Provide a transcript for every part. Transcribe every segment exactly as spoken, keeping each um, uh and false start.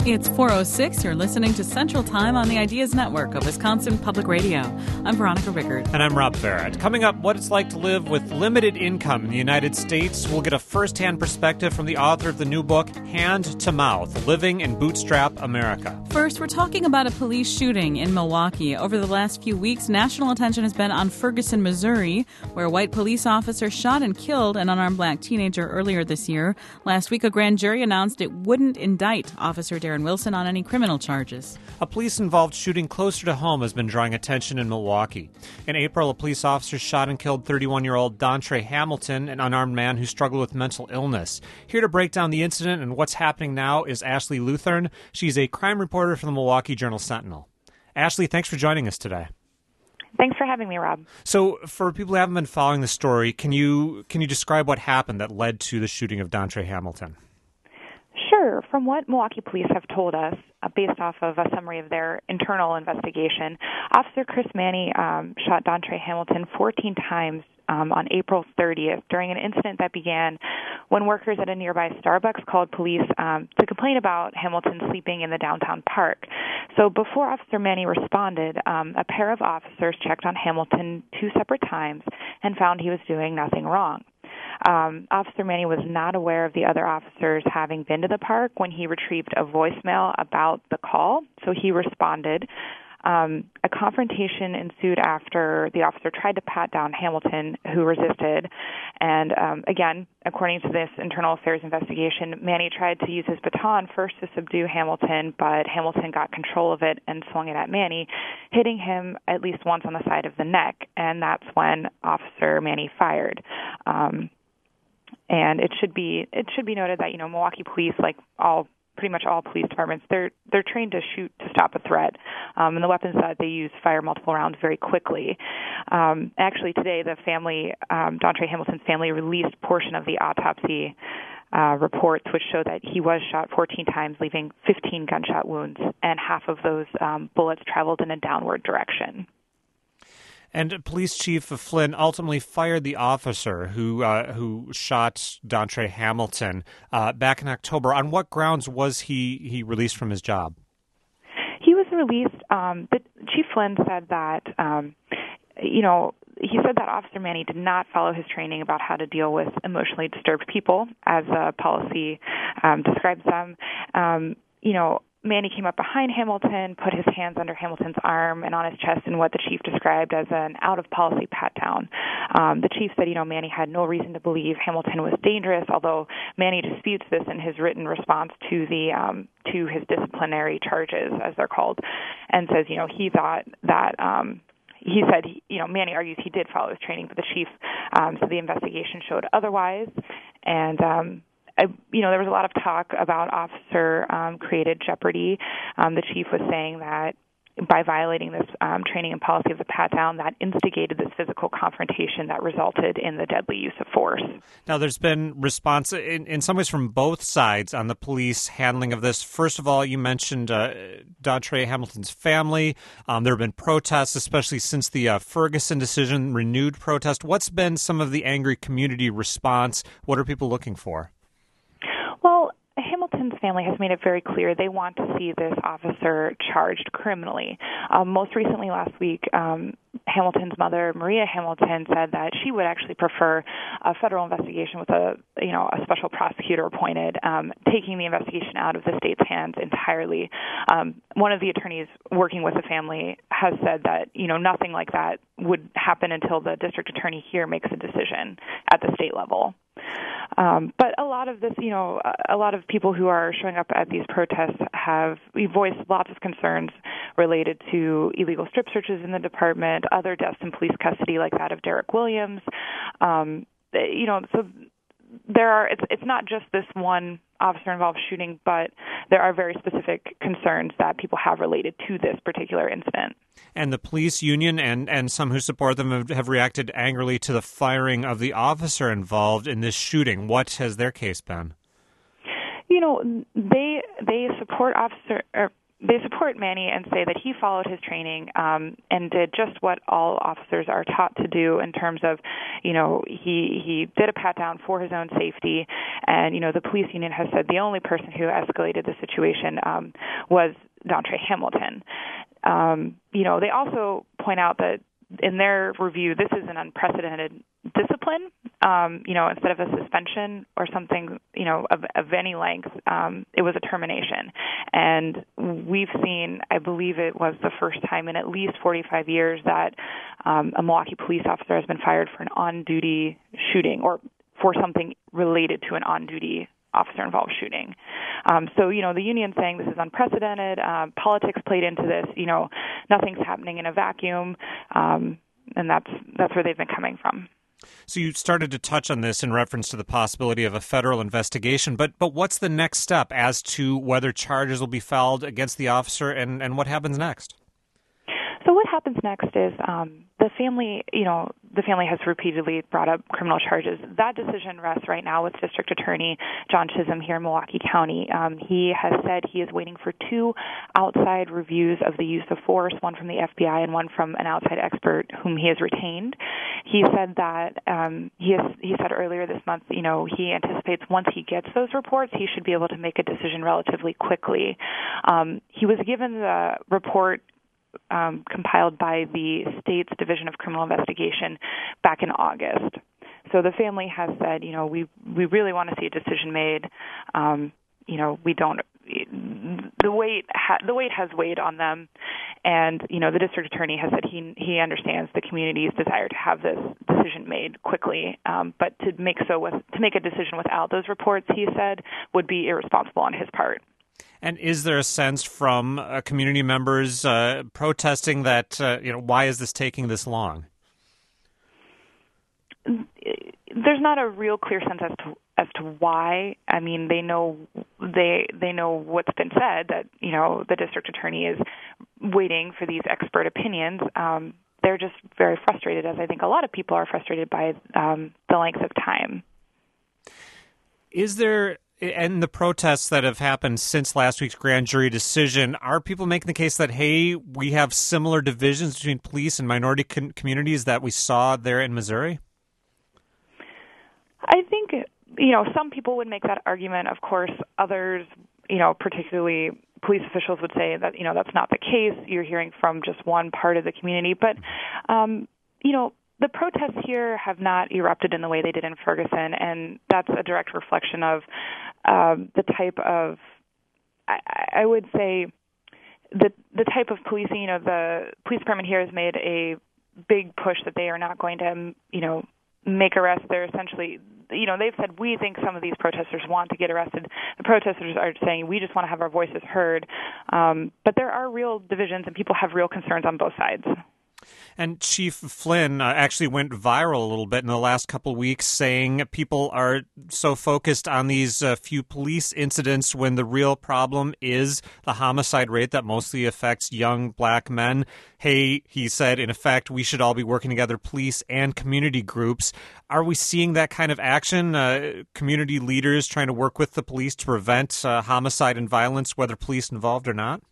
It's four oh six. You're listening to Central Time on the Ideas Network of Wisconsin Public Radio. I'm Veronica Rickard. And I'm Rob Barrett. Coming up, what it's like to live with limited income in the United States. We'll get a first-hand perspective from the author of the new book, Hand to Mouth, Living in Bootstrap America. First, we're talking about a police shooting in Milwaukee. Over the last few weeks, national attention has been on Ferguson, Missouri, where a white police officer shot and killed an unarmed black teenager earlier this year. Last week, a grand jury announced it wouldn't indict Officer Darren Wilson on any criminal charges. A police-involved shooting closer to home has been drawing attention in Milwaukee. In April, a police officer shot and killed thirty-one-year-old Dontre Hamilton, an unarmed man who struggled with mental illness. Here to break down the incident and what's happening now is Ashley Luthern. She's a crime reporter for the Milwaukee Journal-Sentinel. Ashley, thanks for joining us today. Thanks for having me, Rob. So, for people who haven't been following the story, can you can you describe what happened that led to the shooting of Dontre Hamilton? Sure. From what Milwaukee police have told us, uh, based off of a summary of their internal investigation, Officer Chris Manny um, shot Dontre Hamilton fourteen times um, on April thirtieth during an incident that began when workers at a nearby Starbucks called police um, to complain about Hamilton sleeping in the downtown park. So before Officer Manny responded, um, a pair of officers checked on Hamilton two separate times and found he was doing nothing wrong. Um, Officer Manny was not aware of the other officers having been to the park when he retrieved a voicemail about the call, so he responded. Um, a confrontation ensued after the officer tried to pat down Hamilton, who resisted. And um, again, according to this internal affairs investigation, Manny tried to use his baton first to subdue Hamilton, but Hamilton got control of it and swung it at Manny, hitting him at least once on the side of the neck. And that's when Officer Manny fired. Um, and it should be it should be noted that, you know, Milwaukee police, like all pretty much all police departments, they're they're trained to shoot to stop a threat, um, and the weapons that they use fire multiple rounds very quickly. Um, actually, today the family, um, Dontre Hamilton's family, released portion of the autopsy uh, reports, which show that he was shot fourteen times, leaving fifteen gunshot wounds, and half of those um, bullets traveled in a downward direction. And Police Chief Flynn ultimately fired the officer who uh, who shot Dontre Hamilton uh, back in October. On what grounds was he, he released from his job? He was released. Um, but Chief Flynn said that, um, you know, he said that Officer Manny did not follow his training about how to deal with emotionally disturbed people, as the policy um, describes them. Um, you know, Manny came up behind Hamilton, put his hands under Hamilton's arm and on his chest in what the chief described as an out-of-policy pat-down. Um, the chief said, you know, Manny had no reason to believe Hamilton was dangerous, although Manny disputes this in his written response to the um, to his disciplinary charges, as they're called, and says, you know, he thought that um, he said, you know, Manny argues he did follow his training, but the chief um, said the investigation showed otherwise, and um, I, you know, there was a lot of talk about officer um, created jeopardy. Um, the chief was saying that by violating this um, training and policy of the pat-down, that instigated this physical confrontation that resulted in the deadly use of force. Now, there's been response in, in some ways from both sides on the police handling of this. First of all, you mentioned uh, Dontre Hamilton's family. Um, there have been protests, especially since the uh, Ferguson decision, renewed protest. What's been some of the angry community response? What are people looking for? Well, Hamilton's family has made it very clear they want to see this officer charged criminally. Um, most recently last week, um, Hamilton's mother, Maria Hamilton, said that she would actually prefer a federal investigation with a, you know, a special prosecutor appointed, um, taking the investigation out of the state's hands entirely. Um, one of the attorneys working with the family has said that, you know, nothing like that would happen until the district attorney here makes a decision at the state level. Um, but a lot of this, you know, a lot of people who are showing up at these protests have voiced lots of concerns related to illegal strip searches in the department, other deaths in police custody like that of Derek Williams. Um, you know, so there are, it's, it's not just this one officer-involved shooting, but there are very specific concerns that people have related to this particular incident. And the police union and, and some who support them have, have reacted angrily to the firing of the officer involved in this shooting. What has their case been? You know, they they support officer, or they support Manny and say that he followed his training um, and did just what all officers are taught to do in terms of, you know, he he did a pat down for his own safety. And, you know, the police union has said the only person who escalated the situation um, was Dontre Hamilton. Um, you know, they also point out that in their review, this is an unprecedented discipline. Um, you know, instead of a suspension or something, you know, of, of any length, um, it was a termination. And we've seen, I believe it was the first time in at least forty-five years that um, a Milwaukee police officer has been fired for an on-duty shooting or for something related to an on-duty officer-involved shooting. Um, so, you know, the union saying this is unprecedented. Uh, politics played into this. You know, nothing's happening in a vacuum, um, and that's that's where they've been coming from. So you started to touch on this in reference to the possibility of a federal investigation, but but what's the next step as to whether charges will be filed against the officer and, and what happens next? So what happens next is um, the family, you know, the family has repeatedly brought up criminal charges. That decision rests right now with District Attorney John Chisholm here in Milwaukee County. Um, he has said he is waiting for two outside reviews of the use of force, one from the F B I and one from an outside expert whom he has retained. He said that um, he has, he said earlier this month, you know, he anticipates once he gets those reports, he should be able to make a decision relatively quickly. Um, he was given the report Um, compiled by the state's Division of Criminal Investigation back in August. So the family has said, you know, we we really want to see a decision made. Um, you know, we don't. The weight ha, the weight has weighed on them, and you know, the district attorney has said he he understands the community's desire to have this decision made quickly, um, but to make so with to make a decision without those reports, he said, would be irresponsible on his part. And is there a sense from uh, community members uh, protesting that, uh, you know, why is this taking this long? There's not a real clear sense as to as to why. I mean, they know they they know what's been said, that, you know, the district attorney is waiting for these expert opinions. Um, they're just very frustrated, as I think a lot of people are frustrated by um, the length of time. Is there... And the protests that have happened since last week's grand jury decision, are people making the case that, hey, we have similar divisions between police and minority com- communities that we saw there in Missouri? I think, you know, some people would make that argument. Of course, others, you know, particularly police officials would say that, you know, that's not the case. You're hearing from just one part of the community. But, um, you know, the protests here have not erupted in the way they did in Ferguson, and that's a direct reflection of um, the type of, I, I would say, the the type of policing. You know, the police department here has made a big push that they are not going to, you know, make arrests. They're essentially, you know, they've said, we think some of these protesters want to get arrested. The protesters are saying, we just want to have our voices heard. Um, but there are real divisions, and people have real concerns on both sides. And Chief Flynn uh, actually went viral a little bit in the last couple of weeks, saying people are so focused on these uh, few police incidents when the real problem is the homicide rate that mostly affects young black men. Hey, he said, in effect, we should all be working together, police and community groups. Are we seeing that kind of action, uh, community leaders trying to work with the police to prevent uh, homicide and violence, whether police involved or not?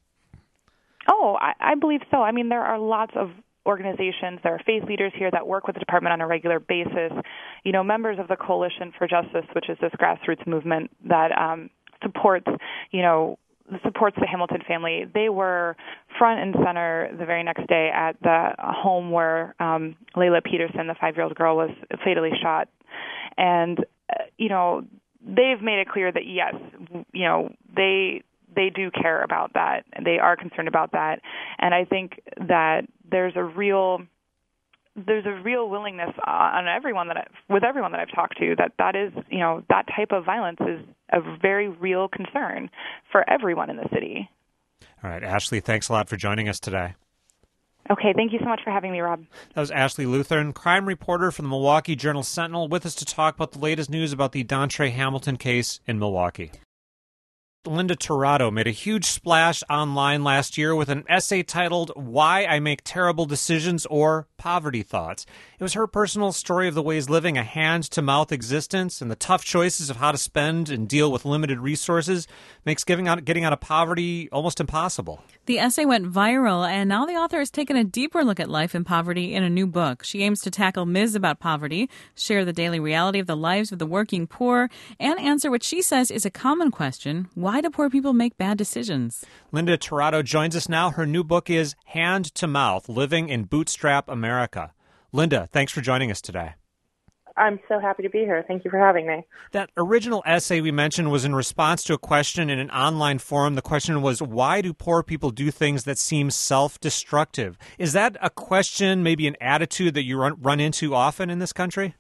Oh, I, I believe so. I mean, there are lots of organizations, there are faith leaders here that work with the department on a regular basis. You know, members of the Coalition for Justice, which is this grassroots movement that um, supports, you know, supports the Hamilton family. They were front and center the very next day at the home where um, Layla Peterson, the five-year-old girl, was fatally shot. And, uh, you know, they've made it clear that, yes, you know, they they do care about that. They are concerned about that. And I think that there's a real there's a real willingness on everyone that I, with everyone that I've talked to that that is, you know, that type of violence is a very real concern for everyone in the city. All right, Ashley, thanks a lot for joining us today. Okay, thank you so much for having me, Rob. That was Ashley Lutheran, crime reporter for the Milwaukee Journal-Sentinel, with us to talk about the latest news about the Dontre Hamilton case in Milwaukee. Linda Tirado made a huge splash online last year with an essay titled Why I Make Terrible Decisions or Poverty Thoughts. It was her personal story of the ways living a hand-to-mouth existence and the tough choices of how to spend and deal with limited resources makes giving out, getting out of poverty almost impossible. The essay went viral, and now the author has taken a deeper look at life in poverty in a new book. She aims to tackle myths about poverty, share the daily reality of the lives of the working poor, and answer what she says is a common question: why do poor people make bad decisions? Linda Tirado joins us now. Her new book is Hand to Mouth, Living in Bootstrap America. Linda, thanks for joining us today. I'm so happy to be here. Thank you for having me. That original essay we mentioned was in response to a question in an online forum. The question was, why do poor people do things that seem self-destructive? Is that a question, maybe an attitude that you run, run into often in this country?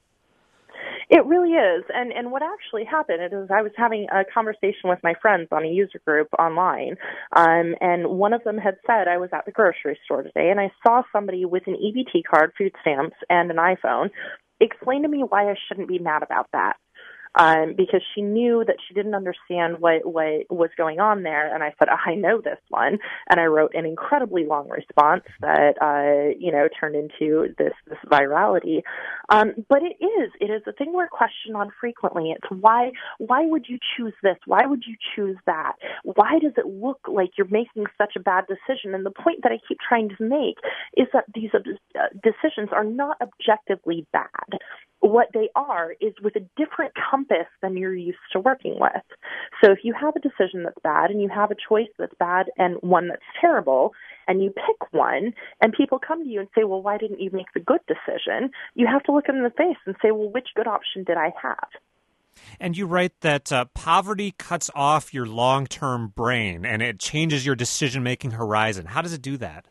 It really is. And and what actually happened is I was having a conversation with my friends on a user group online, um, and one of them had said, I was at the grocery store today, and I saw somebody with an E B T card, food stamps, and an iPhone explain to me why I shouldn't be mad about that. Um, because she knew that she didn't understand what, what was going on there. And I said, I know this one. And I wrote an incredibly long response that, uh, you know, turned into this, this virality. Um, but it is, it is a thing we're questioned on frequently. It's why, why would you choose this? Why would you choose that? Why does it look like you're making such a bad decision? And the point that I keep trying to make is that these uh, decisions are not objectively bad. What they are is with a different compass than you're used to working with. So if you have a decision that's bad and you have a choice that's bad and one that's terrible, and you pick one, and people come to you and say, well, why didn't you make the good decision? You have to look them in the face and say, well, which good option did I have? And you write that uh, poverty cuts off your long-term brain and it changes your decision-making horizon. How does it do that?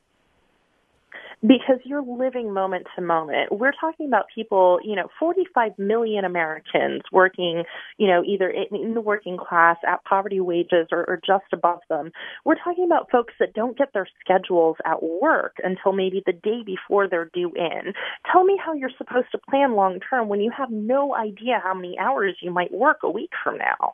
Because you're living moment to moment. We're talking about people, you know, forty-five million Americans working, you know, either in the working class, at poverty wages, or, or just above them. We're talking about folks that don't get their schedules at work until maybe the day before they're due in. Tell me how you're supposed to plan long term when you have no idea how many hours you might work a week from now.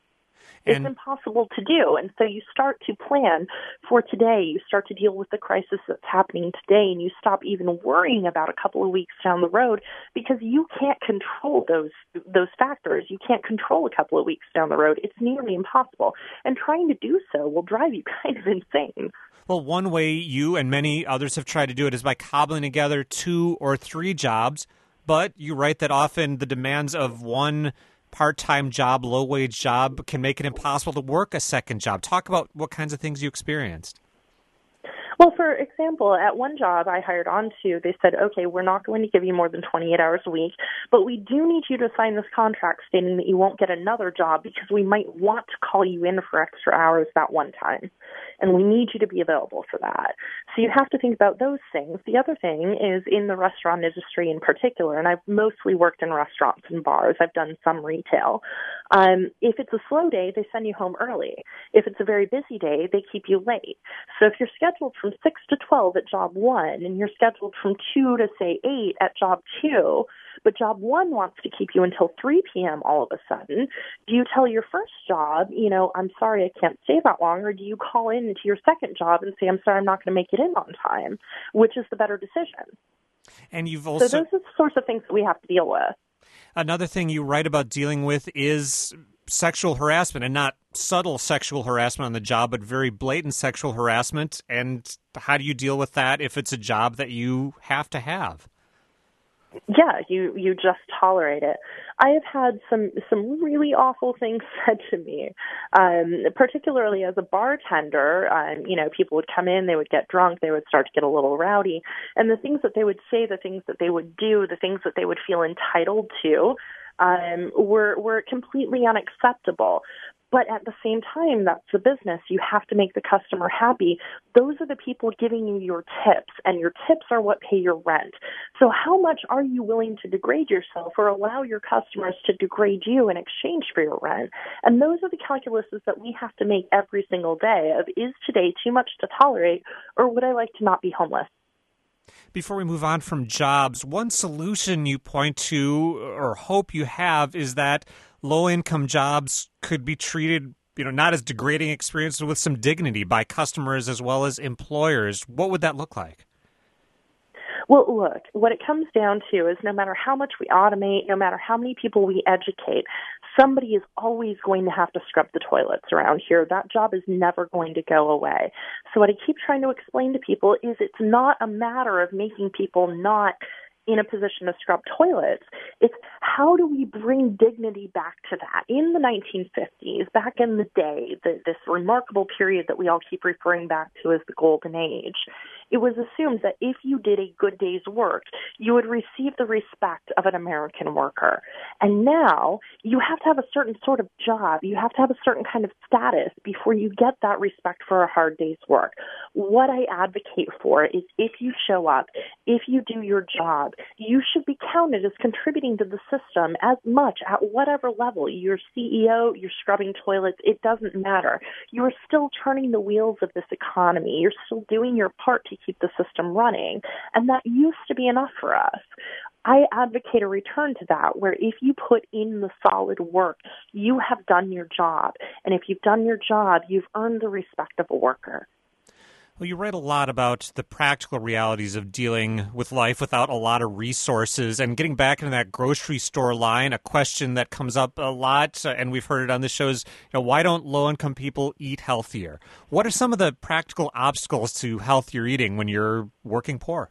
It's and, impossible to do. And so you start to plan for today. You start to deal with the crisis that's happening today, and you stop even worrying about a couple of weeks down the road because you can't control those those factors. You can't control a couple of weeks down the road. It's nearly impossible. And trying to do so will drive you kind of insane. Well, one way you and many others have tried to do it is by cobbling together two or three jobs. But you write that often the demands of one part-time job, low-wage job can make it impossible to work a second job. Talk about what kinds of things you experienced. Well, for example, at one job I hired onto, they said, okay, we're not going to give you more than twenty-eight hours a week, but we do need you to sign this contract stating that you won't get another job because we might want to call you in for extra hours that one time, and we need you to be available for that. So you have to think about those things. The other thing is in the restaurant industry in particular, and I've mostly worked in restaurants and bars. I've done some retail. Um, if it's a slow day, they send you home early. If it's a very busy day, they keep you late. So if you're scheduled from six to twelve at job one and you're scheduled from two to, say, eight at job two, but job one wants to keep you until three p.m. all of a sudden, do you tell your first job, you know, I'm sorry, I can't stay that long, or do you call in to your second job and say, I'm sorry, I'm not going to make it in on time? Which is the better decision? And you've also... So those are the sorts of things that we have to deal with. Another thing you write about dealing with is sexual harassment, and not subtle sexual harassment on the job, but very blatant sexual harassment. And how do you deal with that if it's a job that you have to have? Yeah, you, you just tolerate it. I have had some, some really awful things said to me, um, particularly as a bartender. Um, you know, people would come in, they would get drunk, they would start to get a little rowdy, and the things that they would say, the things that they would do, the things that they would feel entitled to, um, were, were completely unacceptable. But at the same time, that's the business. You have to make the customer happy. Those are the people giving you your tips, and your tips are what pay your rent. So how much are you willing to degrade yourself or allow your customers to degrade you in exchange for your rent? And those are the calculuses that we have to make every single day of, is today too much to tolerate, or would I like to not be homeless? Before we move on from jobs, one solution you point to or hope you have is that low-income jobs could be treated you know, not as degrading experience with some dignity by customers as well as employers, what would that look like? Well, look, what it comes down to is no matter how much we automate, no matter how many people we educate, somebody is always going to have to scrub the toilets around here. That job is never going to go away. So what I keep trying to explain to people is it's not a matter of making people not in a position to scrub toilets. It's how do we bring dignity back to that? In the nineteen fifties, back in the day, the, this remarkable period that we all keep referring back to as the Golden Age, it was assumed that if you did a good day's work, you would receive the respect of an American worker. And now you have to have a certain sort of job. You have to have a certain kind of status before you get that respect for a hard day's work. What I advocate for is if you show up, if you do your job, you should be counted as contributing to the system as much at whatever level. You're C E O, you're scrubbing toilets, it doesn't matter. You're still turning the wheels of this economy. You're still doing your part to keep the system running. And that used to be enough for us. I advocate a return to that, where if you put in the solid work, you have done your job. And if you've done your job, you've earned the respect of a worker. Well, you write a lot about the practical realities of dealing with life without a lot of resources. And getting back into that grocery store line, a question that comes up a lot, uh, and we've heard it on the show, is, you know, why don't low-income people eat healthier? What are some of the practical obstacles to healthier eating when you're working poor?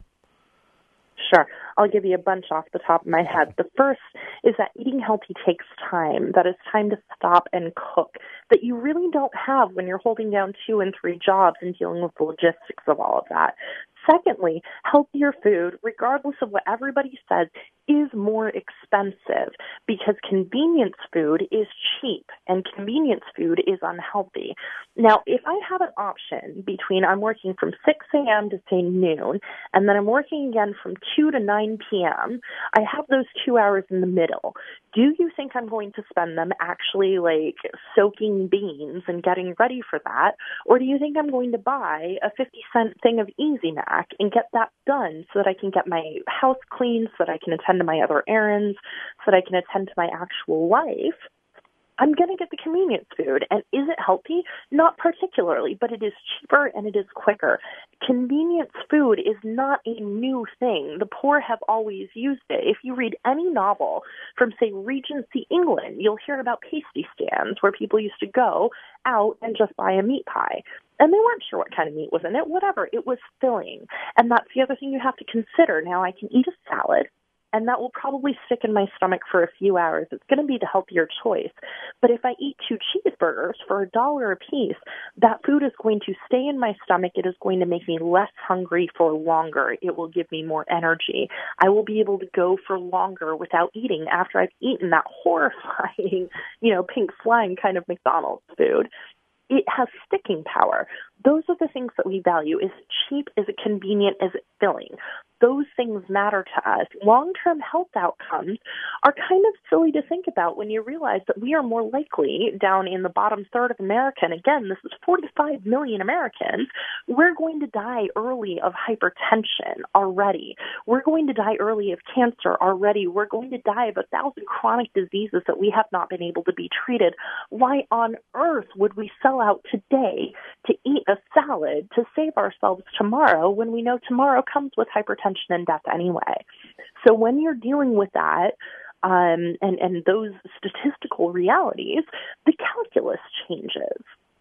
Sure. I'll give you a bunch off the top of my head. The first is that eating healthy takes time. That is time to stop and cook that you really don't have when you're holding down two and three jobs and dealing with the logistics of all of that. Secondly, healthier food, regardless of what everybody says, is more expensive because convenience food is cheap and convenience food is unhealthy. Now, if I have an option between I'm working from six a.m. to, say, noon, and then I'm working again from two to nine p.m., I have those two hours in the middle. Do you think I'm going to spend them actually, like, soaking beans and getting ready for that? Or do you think I'm going to buy a fifty cent thing of Easy Mac and get that done so that I can get my house clean, so that I can attend to my other errands, so that I can attend to my actual life? I'm going to get the convenience food. And is it healthy? Not particularly, but it is cheaper and it is quicker. Convenience food is not a new thing. The poor have always used it. If you read any novel from, say, Regency England, you'll hear about pasty stands where people used to go out and just buy a meat pie. And they weren't sure what kind of meat was in it, whatever. It was filling. And that's the other thing you have to consider. Now, I can eat a salad, and that will probably stick in my stomach for a few hours. It's going to be the healthier choice. But if I eat two cheeseburgers for a dollar a piece, that food is going to stay in my stomach. It is going to make me less hungry for longer. It will give me more energy. I will be able to go for longer without eating after I've eaten that horrifying, you know, pink slime kind of McDonald's food. It has sticking power. Those are the things that we value. Is it cheap? Is it convenient? Is it filling? Those things matter to us. Long-term health outcomes are kind of silly to think about when you realize that we are more likely down in the bottom third of America, and again, this is forty-five million Americans, we're going to die early of hypertension already. We're going to die early of cancer already. We're going to die of a thousand chronic diseases that we have not been able to be treated. Why on earth would we sell out today to eat a salad to save ourselves tomorrow when we know tomorrow comes with hypertension and death anyway? So when you're dealing with that um, and, and those statistical realities, the calculus changes.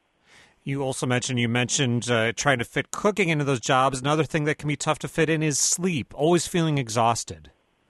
You also mentioned, you mentioned uh, trying to fit cooking into those jobs. Another thing that can be tough to fit in is sleep, always feeling exhausted.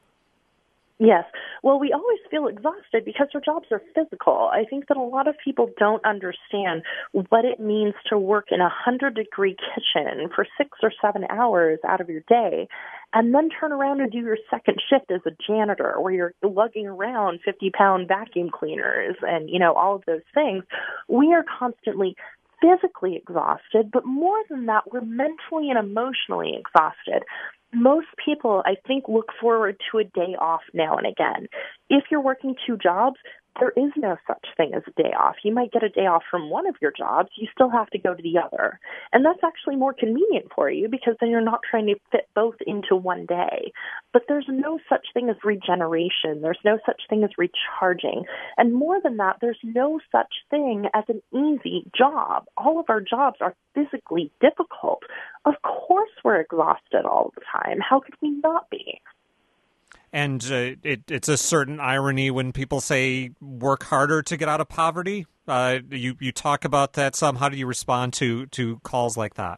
Yes. Well, we always feel exhausted because our jobs are physical. I think that a lot of people don't understand what it means to work in a hundred-degree kitchen for six or seven hours out of your day and then turn around and do your second shift as a janitor where you're lugging around fifty-pound vacuum cleaners and, you know, all of those things. We are constantly physically exhausted, but more than that, we're mentally and emotionally exhausted. Most people, I think, look forward to a day off now and again. If you're working two jobs, there is no such thing as a day off. You might get a day off from one of your jobs. You still have to go to the other. And that's actually more convenient for you because then you're not trying to fit both into one day. But there's no such thing as regeneration. There's no such thing as recharging. And more than that, there's no such thing as an easy job. All of our jobs are physically difficult. Of course we're exhausted all the time. How could we not be? And uh, it, it's a certain irony when people say work harder to get out of poverty. Uh, you, you talk about that some. How do you respond to, to calls like that?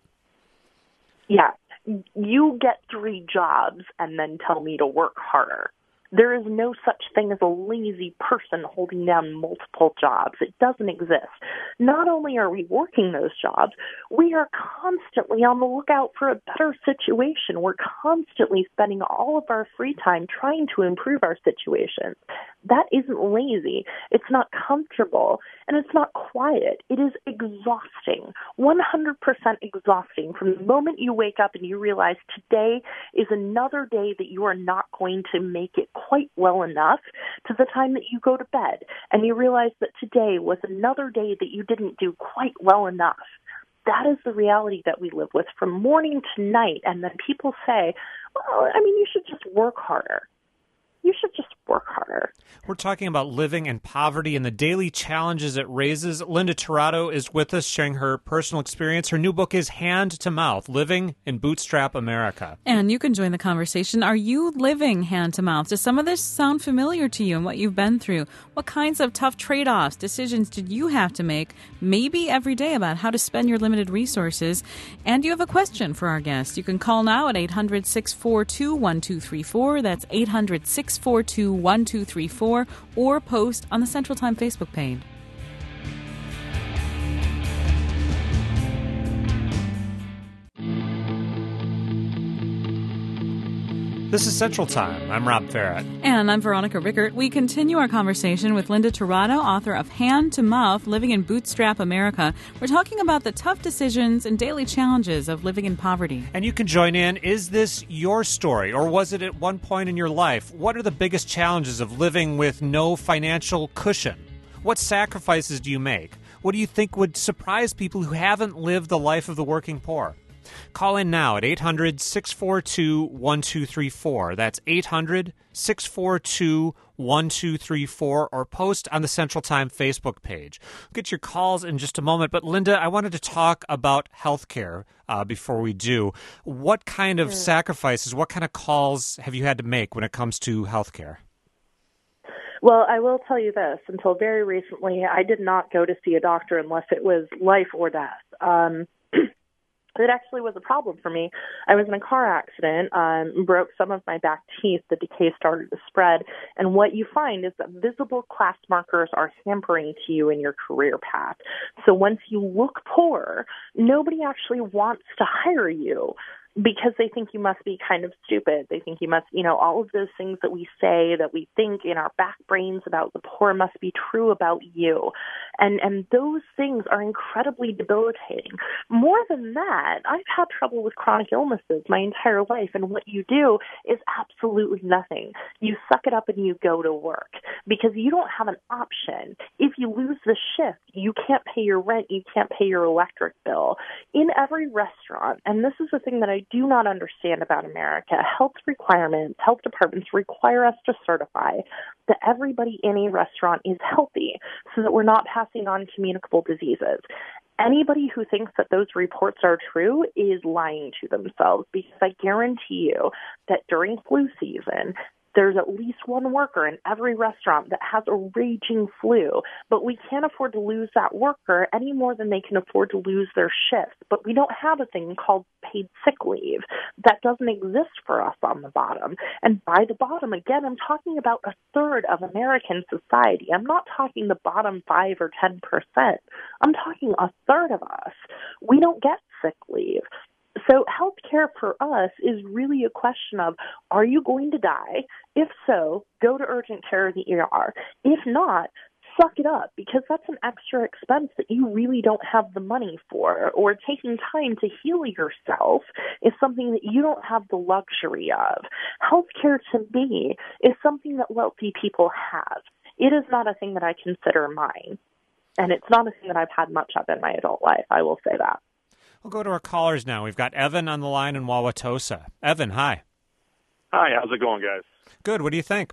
Yeah. You get three jobs and then tell me to work harder. There is no such thing as a lazy person holding down multiple jobs. It doesn't exist. Not only are we working those jobs, we are constantly on the lookout for a better situation. We're constantly spending all of our free time trying to improve our situations. That isn't lazy. It's not comfortable, and it's not quiet. It is exhausting, one hundred percent exhausting from the moment you wake up and you realize today is another day that you are not going to make it quite well enough to the time that you go to bed, and you realize that today was another day that you didn't do quite well enough. That is the reality that we live with from morning to night, and then people say, well, I mean, you should just work harder. You should just work harder. We're talking about living in poverty and the daily challenges it raises. Linda Tirado is with us, sharing her personal experience. Her new book is Hand to Mouth, Living in Bootstrap America. And you can join the conversation. Are you living hand to mouth? Does some of this sound familiar to you and what you've been through? What kinds of tough trade-offs, decisions did you have to make, maybe every day, about how to spend your limited resources? And you have a question for our guest. You can call now at eight hundred, six four two, one two three four. That's eight hundred, six four two, one two three four, or post on the Central Time Facebook page. This is Central Time. I'm Rob Farrett. And I'm Veronica Rickert. We continue our conversation with Linda Tirado, author of Hand to Mouth, Living in Bootstrap America. We're talking about the tough decisions and daily challenges of living in poverty. And you can join in. Is this your story, or was it at one point in your life? What are the biggest challenges of living with no financial cushion? What sacrifices do you make? What do you think would surprise people who haven't lived the life of the working poor? Call in now at eight hundred, six four two, one two three four. That's eight hundred, six four two, one two three four, or post on the Central Time Facebook page. We'll get your calls in just a moment. But Linda, I wanted to talk about healthcare uh, before we do. What kind of mm. sacrifices, what kind of calls have you had to make when it comes to healthcare? Well, I will tell you this. Until very recently, I did not go to see a doctor unless it was life or death. Um It actually was a problem for me. I was in a car accident, um, broke some of my back teeth. The decay started to spread. And what you find is that visible class markers are hampering to you in your career path. So once you look poor, nobody actually wants to hire you, because they think you must be kind of stupid. They think you must, you know, all of those things that we say, that we think in our back brains about the poor must be true about you. And and those things are incredibly debilitating. More than that, I've had trouble with chronic illnesses my entire life, and what you do is absolutely nothing. You suck it up and you go to work, because you don't have an option. If you lose the shift, you can't pay your rent, you can't pay your electric bill. In every restaurant, and this is the thing that I do not understand about America, health requirements, health departments require us to certify that everybody in a restaurant is healthy so that we're not passing on communicable diseases. Anybody who thinks that those reports are true is lying to themselves, because I guarantee you that during flu season, there's at least one worker in every restaurant that has a raging flu, but we can't afford to lose that worker any more than they can afford to lose their shifts. But we don't have a thing called paid sick leave. That doesn't exist for us on the bottom. And by the bottom, again, I'm talking about a third of American society. I'm not talking the bottom five or ten percent. I'm talking a third of us. We don't get sick leave. So healthcare for us is really a question of, are you going to die? If so, go to urgent care or the E R. If not, suck it up, because that's an extra expense that you really don't have the money for. Or taking time to heal yourself is something that you don't have the luxury of. Healthcare, to me, is something that wealthy people have. it is not a thing that I consider mine. And it's not a thing that I've had much of in my adult life, I will say that. We'll go to our callers now. We've got Evan on the line in Wauwatosa. Evan, hi. Hi, how's it going, guys? Good. What do you think?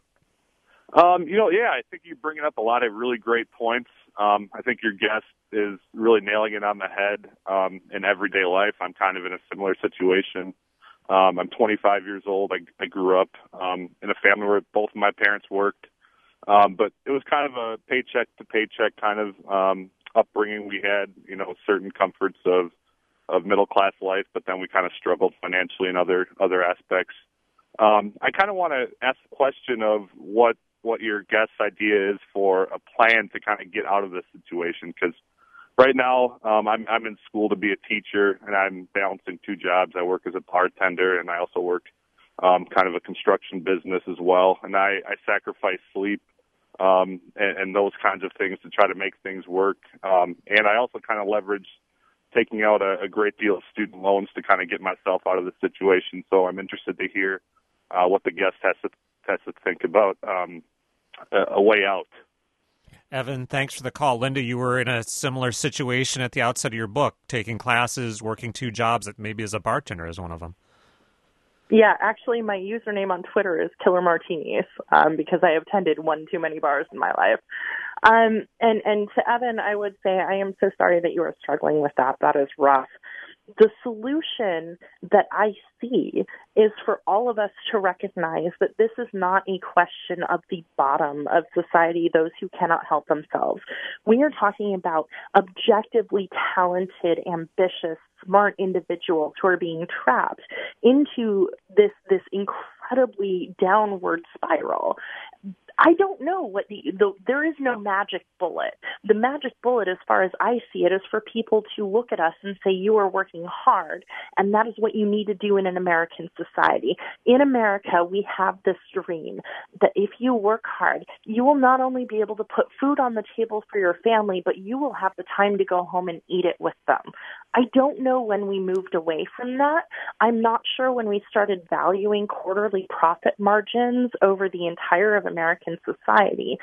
Um, you know, yeah, I think you're bringing up a lot of really great points. Um, I think your guest is really nailing it on the head. Um, in everyday life, I'm kind of in a similar situation. Um, I'm twenty-five years old. I, I grew up um, in a family where both of my parents worked, um, but it was kind of a paycheck to paycheck kind of um, upbringing. We had, you know, certain comforts of of middle class life, but then we kind of struggled financially in other other aspects. Um, I kind of want to ask the question of what what your guest's idea is for a plan to kind of get out of this situation, because right now um, I'm I'm in school to be a teacher, and I'm balancing two jobs. I work as a bartender, and I also work um, kind of a construction business as well, and I, I sacrifice sleep um, and, and those kinds of things to try to make things work. Um, and I also kind of leverage taking out a, a great deal of student loans to kind of get myself out of the situation. So I'm interested to hear uh, what the guest has to, has to think about um, a, a way out. Evan, thanks for the call. Linda, you were in a similar situation at the outset of your book, taking classes, working two jobs, maybe as a bartender is one of them. Yeah, actually, my username on Twitter is Killer Martinis um, because I have tended one too many bars in my life. Um, and, and to Evan, I would say I am so sorry that you are struggling with that. That is rough. The solution that I see is for all of us to recognize that this is not a question of the bottom of society, those who cannot help themselves. We are talking about objectively talented, ambitious, smart individuals who are being trapped into this this incredibly downward spiral. I don't know what the, the, there is no magic bullet. The magic bullet, as far as I see it, is for people to look at us and say, you are working hard, and that is what you need to do in an American society. In America, we have this dream that if you work hard, you will not only be able to put food on the table for your family, but you will have the time to go home and eat it with them. I don't know when we moved away from that. I'm not sure when we started valuing quarterly profit margins over the entire of American society.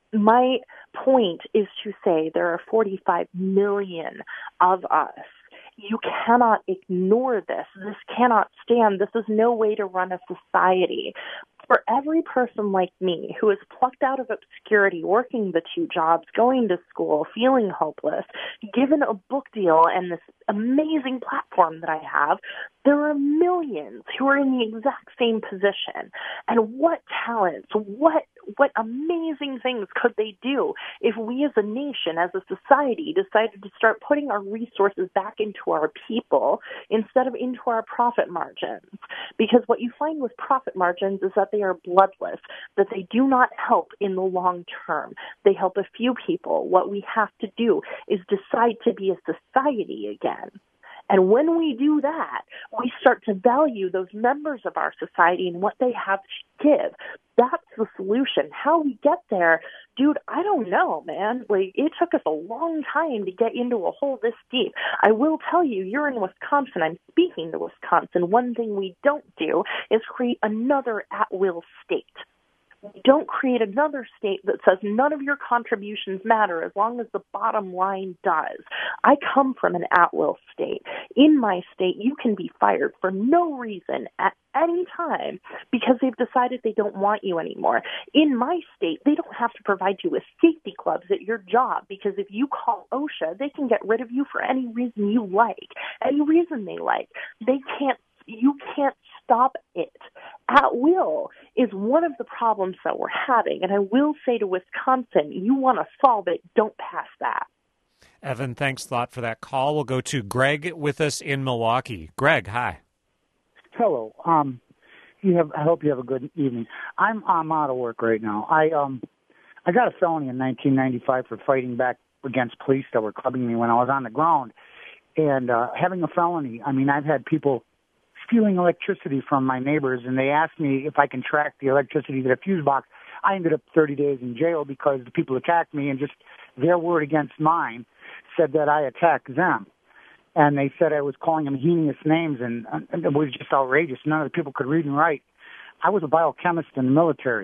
My point is to say there are forty-five million of us. You cannot ignore this. This cannot stand. This is no way to run a society. For every person like me who is plucked out of obscurity, working the two jobs, going to school, feeling hopeless, given a book deal and this amazing platform that I have, there are millions who are in the exact same position. And what talents, what what amazing things could they do if we as a nation, as a society, decided to start putting our resources back into our people instead of into our profit margins? Because what you find with profit margins is that they are bloodless, that they do not help in the long term. They help a few people. What we have to do is decide to be a society again. And when we do that, we start to value those members of our society and what they have to give. That's the solution. How we get there, dude, I don't know, man. Like, it took us a long time to get into a hole this deep. I will tell you, you're in Wisconsin. I'm speaking to Wisconsin. One thing we don't do is create another at-will state. Don't create another state that says none of your contributions matter as long as the bottom line does. I come from an at-will state. In my state, you can be fired for no reason at any time because they've decided they don't want you anymore. In my state, they don't have to provide you with safety gloves at your job because if you call OSHA, they can get rid of you for any reason you like, any reason they like. They can't You can't stop it. At will is one of the problems that we're having. And I will say to Wisconsin, you want to solve it, don't pass that. Evan, thanks a lot for that call. We'll go to Greg with us in Milwaukee. Greg, hi. Hello. Um, you have. I hope you have a good evening. I'm I'm out of work right now. I um I got a felony in nineteen ninety-five for fighting back against police that were clubbing me when I was on the ground. And uh, having a felony, I mean, I've had people stealing electricity from my neighbors, and they asked me if I can track the electricity to the fuse box. I ended up thirty days in jail because the people attacked me, and just their word against mine said that I attacked them. And they said I was calling them heinous names, and, and it was just outrageous. None of the people could read and write. I was a biochemist in the military.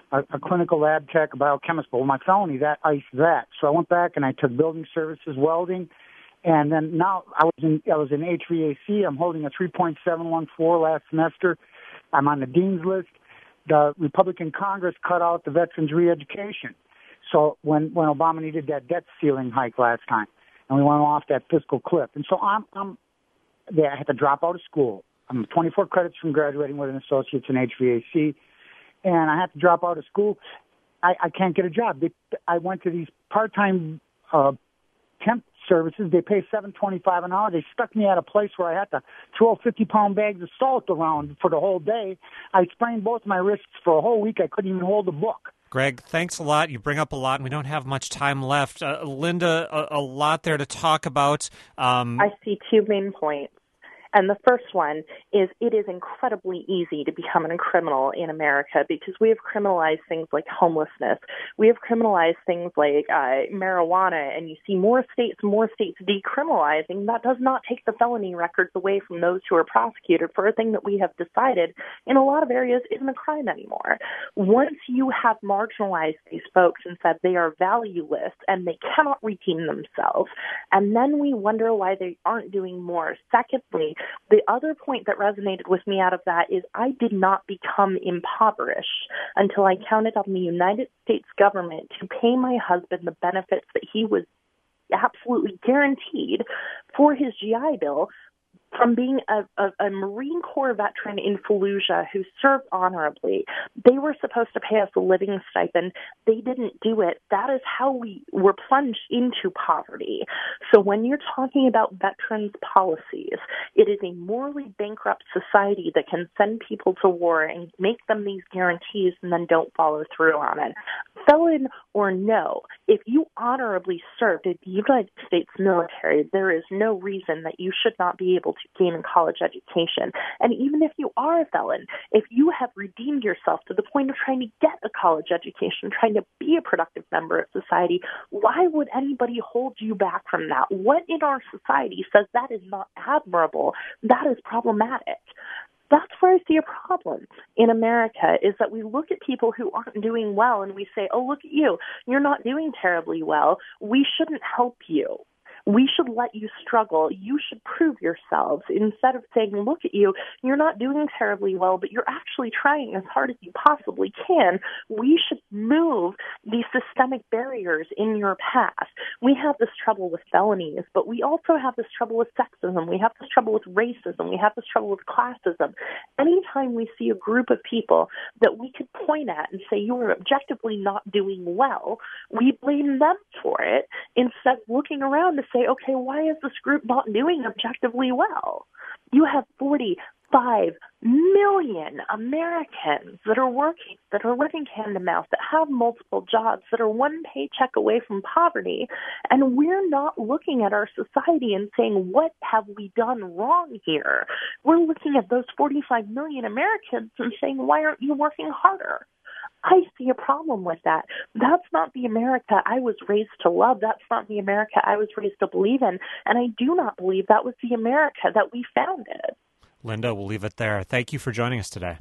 a, a clinical lab tech, a biochemist. But with my felony, that iced that. So I went back and I took building services, welding, and then now I was in I was in H V A C. I'm holding a three point seven one four last semester. I'm on the dean's list. The Republican Congress cut out the veterans re-education. So when, when Obama needed that debt ceiling hike last time, and we went off that fiscal cliff. And so I'm, I'm there. I had to drop out of school. I'm twenty-four credits from graduating with an associate's in H V A C, and I had to drop out of school. I, I can't get a job. They, I went to these part-time uh, temp services. They pay seven twenty-five an hour. They stuck me at a place where I had to throw fifty-pound bags of salt around for the whole day. I sprained both my wrists for a whole week. I couldn't even hold a book. Greg, thanks a lot. You bring up a lot, and we don't have much time left. Uh, Linda, a, a lot there to talk about. Um, I see two main points. And the first one is it is incredibly easy to become a criminal in America because we have criminalized things like homelessness. We have criminalized things like uh, marijuana, and you see more states, more states decriminalizing. That does not take the felony records away from those who are prosecuted for a thing that we have decided in a lot of areas isn't a crime anymore. Once you have marginalized these folks and said they are valueless and they cannot redeem themselves, and then we wonder why they aren't doing more. Secondly, the other point that resonated with me out of that is I did not become impoverished until I counted on the United States government to pay my husband the benefits that he was absolutely guaranteed for his G I Bill from being a, a, a Marine Corps veteran in Fallujah who served honorably. They were supposed to pay us a living stipend. They didn't do it. That is how we were plunged into poverty. So when you're talking about veterans' policies, it is a morally bankrupt society that can send people to war and make them these guarantees and then don't follow through on it. Felon or no, if you honorably served in the United States military, there is no reason that you should not be able to gain a college education. And even if you are a felon, if you have redeemed yourself to the point of trying to get a college education, trying to be a productive member of society, why would anybody hold you back from that? What in our society says that is not admirable? That is problematic. That's where I see a problem in America, is that we look at people who aren't doing well and we say, oh, look at you. You're not doing terribly well. We shouldn't help you. We should let you struggle. You should prove yourselves instead of saying, look at you, you're not doing terribly well, but you're actually trying as hard as you possibly can. We should move these systemic barriers in your path. We have this trouble with felonies, but we also have this trouble with sexism. We have this trouble with racism. We have this trouble with classism. Anytime we see a group of people that we could point at and say, you are objectively not doing well, we blame them for it instead of looking around to say, okay, why is this group not doing objectively well? You have forty-five million Americans that are working, that are living hand to mouth, that have multiple jobs, that are one paycheck away from poverty, and we're not looking at our society and saying, what have we done wrong here? We're looking at those forty-five million Americans and saying, why aren't you working harder? I see a problem with that. That's not the America I was raised to love. That's not the America I was raised to believe in. And I do not believe that was the America that we founded. Linda, we'll leave it there. Thank you for joining us today.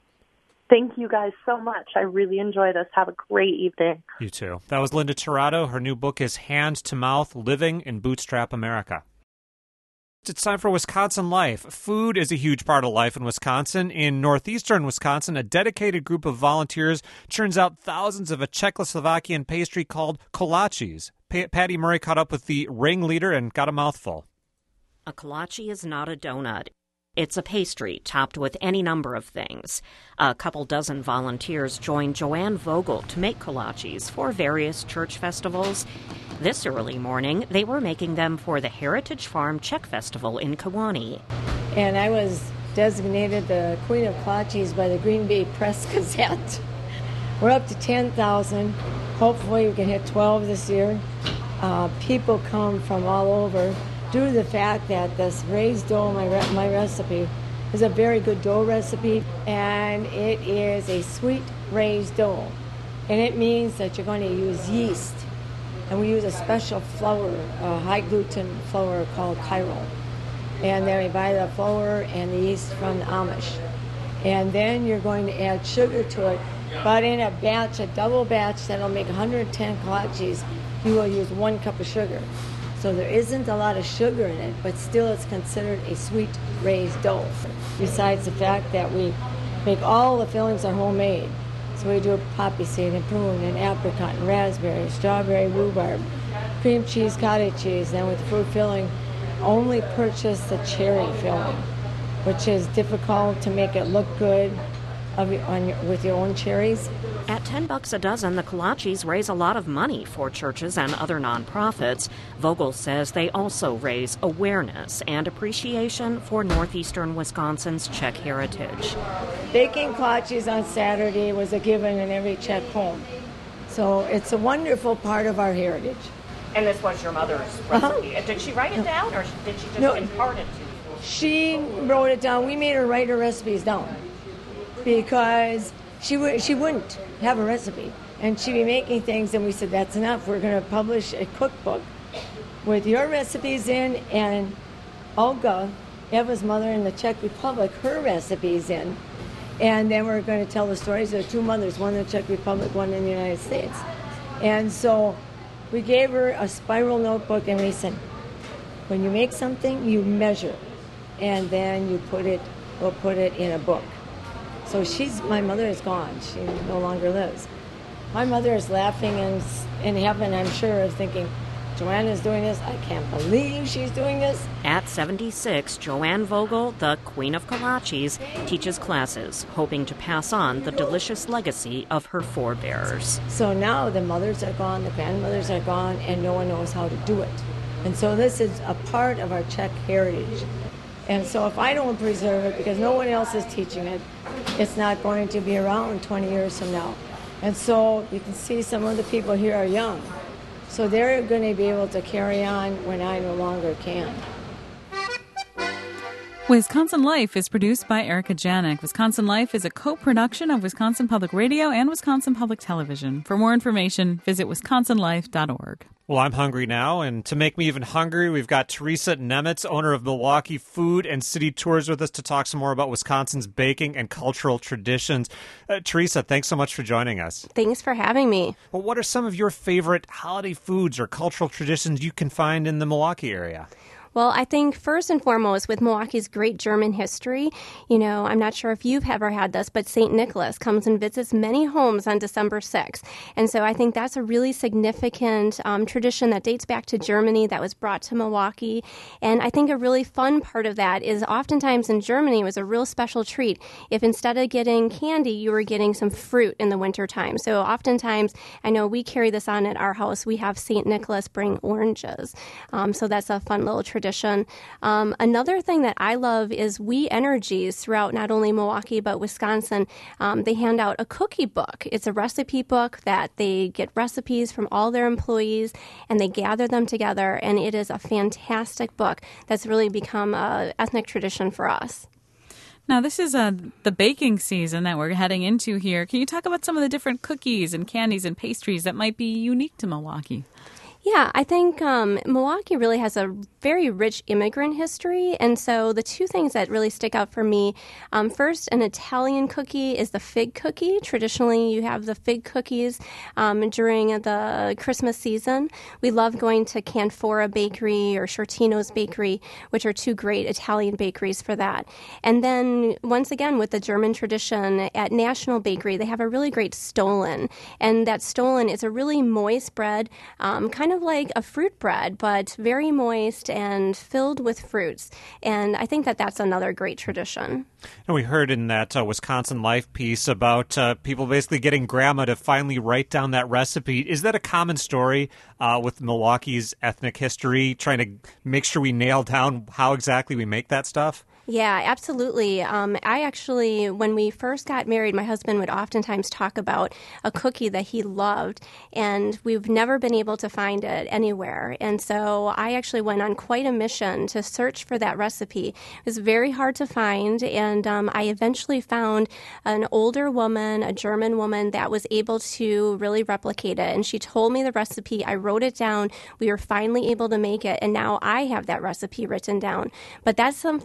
Thank you guys so much. I really enjoy this. Have a great evening. You too. That was Linda Tirado. Her new book is Hand to Mouth, Living in Bootstrap America. It's time for Wisconsin Life. Food is a huge part of life in Wisconsin. In northeastern Wisconsin, a dedicated group of volunteers churns out thousands of a Czechoslovakian pastry called kolaches. Pa- Patty Murray caught up with the ringleader and got a mouthful. A kolache is not a donut. It's a pastry topped with any number of things. A couple dozen volunteers joined Joanne Vogel to make kolaches for various church festivals. This early morning, they were making them for the Heritage Farm Czech Festival in Kewanee. And I was designated the Queen of Kolaches by the Green Bay Press Gazette. We're up to ten thousand. Hopefully we can hit twelve this year. Uh, people come from all over due to the fact that this raised dough, my, re- my recipe, is a very good dough recipe, and it is a sweet raised dough. And it means that you're going to use yeast. And we use a special flour, a high-gluten flour called Cairo. And then we buy the flour and the yeast from the Amish. And then you're going to add sugar to it But in a batch, a double batch that'll make one hundred ten kolaches, you will use one cup of sugar. So there isn't a lot of sugar in it, but still it's considered a sweet raised dough. Besides the fact that we make all the fillings are homemade. So we do a poppy seed and prune and apricot and raspberry, strawberry, rhubarb, cream cheese, cottage cheese. Then with the fruit filling, only purchase the cherry filling, which is difficult to make it look good of your, on your, with your own cherries. At ten bucks a dozen, the kolaches raise a lot of money for churches and other nonprofits. Vogel says they also raise awareness and appreciation for northeastern Wisconsin's Czech heritage. Baking kolaches on Saturday was a given in every Czech home. So it's a wonderful part of our heritage. And this was your mother's recipe. Uh-huh. Did she write it down, or did she just no, impart it to you? She wrote it down. We made her write her recipes down because she w- she wouldn't have a recipe. And she'd be making things, and we said, that's enough. We're going to publish a cookbook with your recipes in, and Olga, Eva's mother in the Czech Republic, her recipes in. And then we're going to tell the stories of two mothers, one in the Czech Republic, one in the United States. And so we gave her a spiral notebook, and we said, when you make something, you measure, and then you put it, we'll put it in a book. So she's, my mother is gone. She no longer lives. My mother is laughing in, in heaven, I'm sure, thinking, Joanna's doing this. I can't believe she's doing this. At seventy-six, Joanne Vogel, the Queen of Kolaches, teaches classes, hoping to pass on the delicious legacy of her forebears. So now the mothers are gone, the grandmothers are gone, and no one knows how to do it. And so this is a part of our Czech heritage. And so if I don't preserve it, because no one else is teaching it, it's not going to be around twenty years from now. And so you can see some of the people here are young. So they're going to be able to carry on when I no longer can. Wisconsin Life is produced by Erica Janik. Wisconsin Life is a co-production of Wisconsin Public Radio and Wisconsin Public Television. For more information, visit wisconsin life dot org. Well, I'm hungry now, and to make me even hungrier, we've got Teresa Nemitz, owner of Milwaukee Food and City Tours, with us to talk some more about Wisconsin's baking and cultural traditions. Uh, Teresa, thanks so much for joining us. Thanks for having me. Well, what are some of your favorite holiday foods or cultural traditions you can find in the Milwaukee area? Well, I think first and foremost, with Milwaukee's great German history, you know, I'm not sure if you've ever had this, but Saint Nicholas comes and visits many homes on December sixth. And so I think that's a really significant um, tradition that dates back to Germany that was brought to Milwaukee. And I think a really fun part of that is oftentimes in Germany it was a real special treat if instead of getting candy, you were getting some fruit in the wintertime. So oftentimes, I know we carry this on at our house, we have Saint Nicholas bring oranges. Um, so that's a fun little tradition. Um, another thing that I love is We Energies throughout not only Milwaukee but Wisconsin. Um, they hand out a cookie book. It's a recipe book that they get recipes from all their employees and they gather them together, and it is a fantastic book that's really become an ethnic tradition for us. Now, this is uh, the baking season that we're heading into here. Can you talk about some of the different cookies and candies and pastries that might be unique to Milwaukee? Yeah, I think um, Milwaukee really has a very rich immigrant history. And so the two things that really stick out for me, um, first, an Italian cookie is the fig cookie. Traditionally, you have the fig cookies um, during the Christmas season. We love going to Canfora Bakery or Shortino's Bakery, which are two great Italian bakeries for that. And then, once again, with the German tradition, at National Bakery, they have a really great Stollen. And that Stollen is a really moist bread, um, kind of like a fruit bread, but very moist and filled with fruits. And I think that that's another great tradition. And we heard in that uh, Wisconsin Life piece about uh, people basically getting grandma to finally write down that recipe. Is that a common story uh, with Milwaukee's ethnic history, trying to make sure we nail down how exactly we make that stuff? Yeah, absolutely. Um, I actually, when we first got married, my husband would oftentimes talk about a cookie that he loved, and we've never been able to find it anywhere. And so I actually went on quite a mission to search for that recipe. It was very hard to find, and um, I eventually found an older woman, a German woman, that was able to really replicate it. And she told me the recipe. I wrote it down. We were finally able to make it, and now I have that recipe written down. But that's something that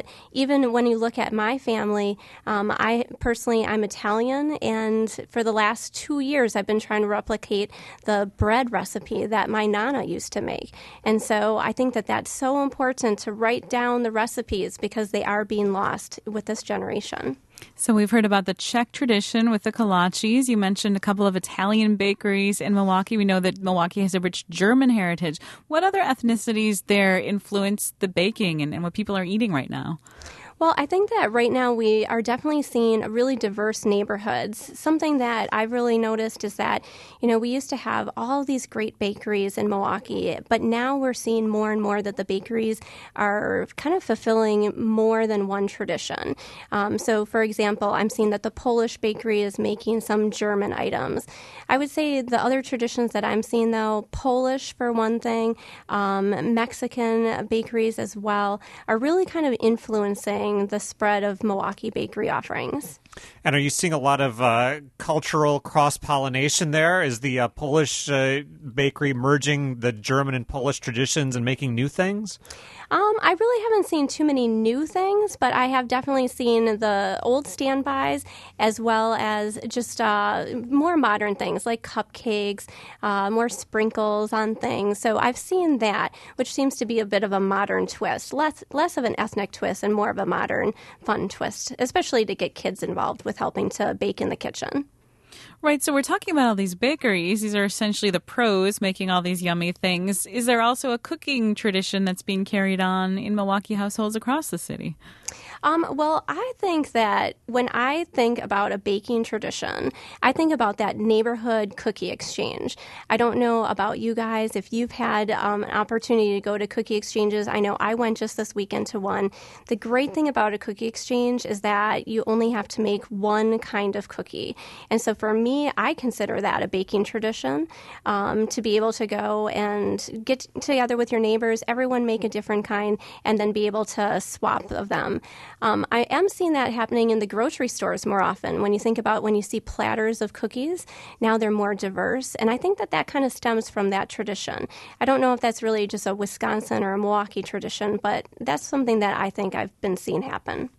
even when you look at my family, um, I personally, I'm Italian, and for the last two years, I've been trying to replicate the bread recipe that my Nana used to make. And so I think that that's so important to write down the recipes because they are being lost with this generation. So we've heard about the Czech tradition with the kolaches. You mentioned a couple of Italian bakeries in Milwaukee. We know that Milwaukee has a rich German heritage. What other ethnicities there influence the baking and, and what people are eating right now? Well, I think that right now we are definitely seeing really diverse neighborhoods. Something that I've really noticed is that, you know, we used to have all these great bakeries in Milwaukee, but now we're seeing more and more that the bakeries are kind of fulfilling more than one tradition. Um, so, for example, I'm seeing that the Polish bakery is making some German items. I would say the other traditions that I'm seeing, though, Polish for one thing, um, Mexican bakeries as well, are really kind of influencing the spread of Milwaukee bakery offerings. And are you seeing a lot of uh, cultural cross-pollination there? Is the uh, Polish uh, bakery merging the German and Polish traditions and making new things? Um, I really haven't seen too many new things, but I have definitely seen the old standbys as well as just uh, more modern things like cupcakes, uh, more sprinkles on things. So I've seen that, which seems to be a bit of a modern twist, less less of an ethnic twist and more of a modern fun twist, especially to get kids involved with helping to bake in the kitchen. Right, so we're talking about all these bakeries. These are essentially the pros making all these yummy things. Is there also a cooking tradition that's being carried on in Milwaukee households across the city? Um, well, I think that when I think about a baking tradition, I think about that neighborhood cookie exchange. I don't know about you guys if you've had um, an opportunity to go to cookie exchanges. I know I went just this weekend to one. The great thing about a cookie exchange is that you only have to make one kind of cookie. And so for me, I consider that a baking tradition, um, to be able to go and get together with your neighbors, everyone make a different kind, and then be able to swap of them. Um, I am seeing that happening in the grocery stores more often. When you think about when you see platters of cookies, now they're more diverse. And I think that that kind of stems from that tradition. I don't know if that's really just a Wisconsin or a Milwaukee tradition, but that's something that I think I've been seeing happen.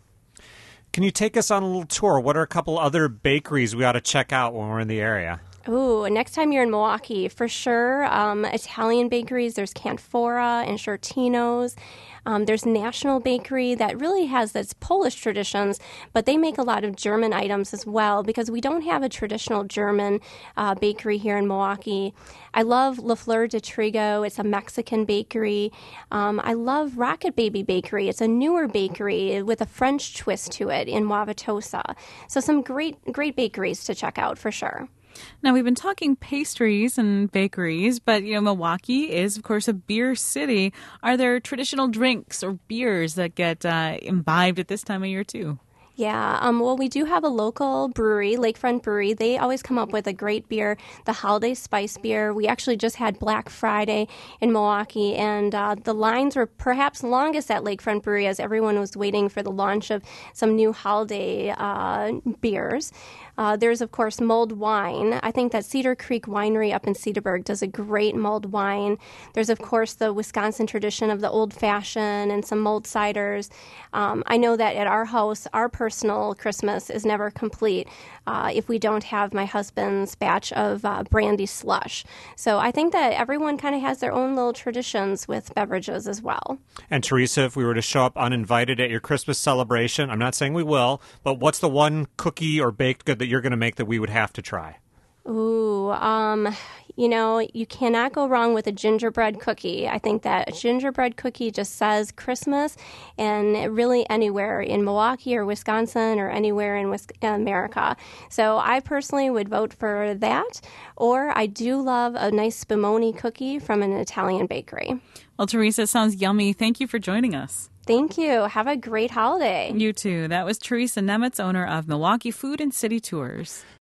Can you take us on a little tour? What are a couple other bakeries we ought to check out when we're in the area? Ooh, next time you're in Milwaukee, for sure, um, Italian bakeries, there's Canfora and Shortino's. Um, there's National Bakery that really has its Polish traditions, but they make a lot of German items as well because we don't have a traditional German uh, bakery here in Milwaukee. I love La Flor de Trigo. It's a Mexican bakery. Um, I love Rocket Baby Bakery. It's a newer bakery with a French twist to it in Wauwatosa. So some great, great bakeries to check out for sure. Now, we've been talking pastries and bakeries, but, you know, Milwaukee is, of course, a beer city. Are there traditional drinks or beers that get uh, imbibed at this time of year, too? Yeah, um, well, we do have a local brewery, Lakefront Brewery. They always come up with a great beer, the Holiday Spice Beer. We actually just had Black Friday in Milwaukee, and uh, the lines were perhaps longest at Lakefront Brewery as everyone was waiting for the launch of some new holiday uh, beers. Uh, there's, of course, mulled wine. I think that Cedar Creek Winery up in Cedarburg does a great mulled wine. There's, of course, the Wisconsin tradition of the old fashioned and some mulled ciders. Um, I know that at our house, our personal Christmas is never complete uh, if we don't have my husband's batch of uh, brandy slush. So I think that everyone kind of has their own little traditions with beverages as well. And Teresa, if we were to show up uninvited at your Christmas celebration, I'm not saying we will, but what's the one cookie or baked good that you're going to make that we would have to try? Ooh, um, you know, you cannot go wrong with a gingerbread cookie. I think that a gingerbread cookie just says Christmas, and really anywhere in Milwaukee or Wisconsin or anywhere in Wis- America. So I personally would vote for that, or I do love a nice spumoni cookie from an Italian bakery. Well, Teresa, sounds yummy. Thank you for joining us. Thank you. Have a great holiday. You too. That was Teresa Nemitz, owner of Milwaukee Food and City Tours.